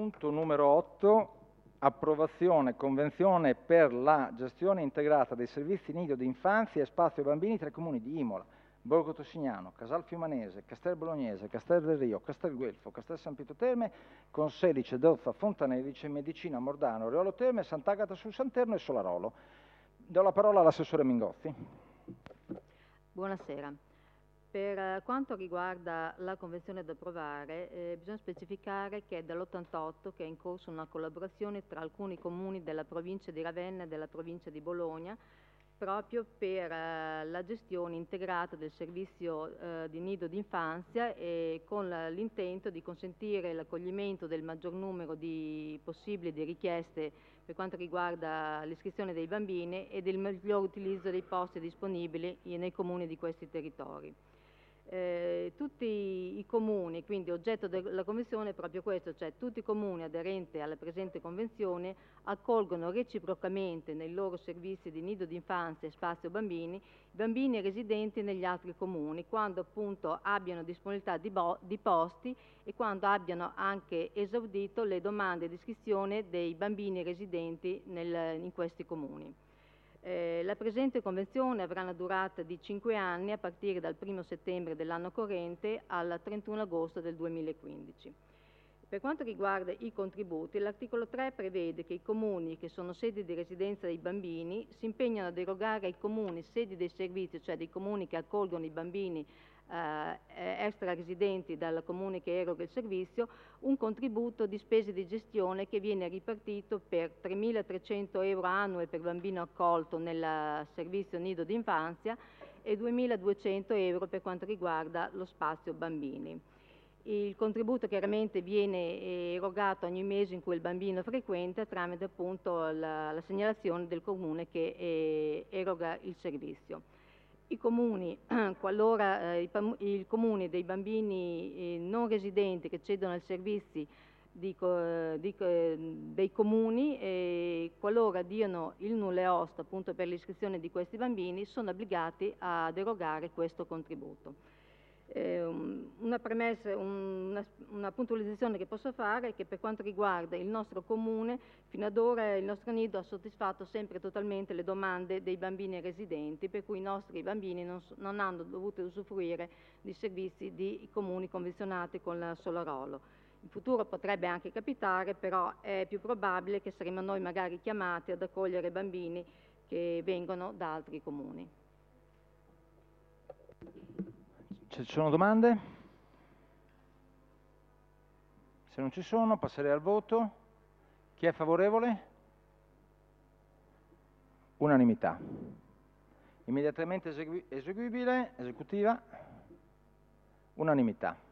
punto numero 8, approvazione convenzione per la gestione integrata dei servizi nido di infanzia e spazio bambini tra i comuni di Imola, Borgo Tossignano, Casal Fiumanese, Castel Bolognese, Castel del Rio, Castel Guelfo, Castel San Pietro Terme, Conselice, Dozza, Fontanelice, Medicina, Mordano, Riolo Terme, Sant'Agata sul Santerno e Solarolo. Do la parola all'assessore Mingozzi. Buonasera. Per quanto riguarda la convenzione da approvare, bisogna specificare che è dall'88 che è in corso una collaborazione tra alcuni comuni della provincia di Ravenna e della provincia di Bologna proprio per la gestione integrata del servizio di nido d'infanzia e con l'intento di consentire l'accoglimento del maggior numero di possibili di richieste per quanto riguarda l'iscrizione dei bambini e del miglior utilizzo dei posti disponibili nei comuni di questi territori. Tutti i comuni, quindi oggetto della convenzione è proprio questo, cioè tutti i comuni aderenti alla presente convenzione accolgono reciprocamente nei loro servizi di nido d'infanzia e spazio bambini i bambini residenti negli altri comuni quando appunto abbiano disponibilità di posti e quando abbiano anche esaudito le domande di iscrizione dei bambini residenti in questi comuni. La presente convenzione avrà una durata di 5 anni a partire dal 1 settembre dell'anno corrente al 31 agosto del 2015. Per quanto riguarda i contributi, l'articolo 3 prevede che i comuni che sono sedi di residenza dei bambini si impegnano ad erogare ai comuni sedi dei servizi, cioè dei comuni che accolgono i bambini extra residenti dal comune che eroga il servizio, un contributo di spese di gestione che viene ripartito per 3.300 euro annui per bambino accolto nel servizio nido d'infanzia e 2.200 euro per quanto riguarda lo spazio bambini. Il contributo chiaramente viene erogato ogni mese in cui il bambino frequenta tramite appunto la segnalazione del comune che eroga il servizio. I comuni, qualora i comuni dei bambini non residenti che cedono ai servizi dei comuni, qualora diano il nulla e osta appunto per l'iscrizione di questi bambini, sono obbligati ad erogare questo contributo. Una premessa, una puntualizzazione che posso fare è che per quanto riguarda il nostro comune, fino ad ora il nostro nido ha soddisfatto sempre totalmente le domande dei bambini residenti, per cui i nostri bambini non hanno dovuto usufruire di servizi di comuni convenzionati con la Solarolo. In futuro potrebbe anche capitare, però è più probabile che saremo noi magari chiamati ad accogliere bambini che vengono da altri comuni. Ci sono domande? Se non ci sono, passerei al voto. Chi è favorevole? Unanimità. Immediatamente eseguibile, esecutiva? Unanimità.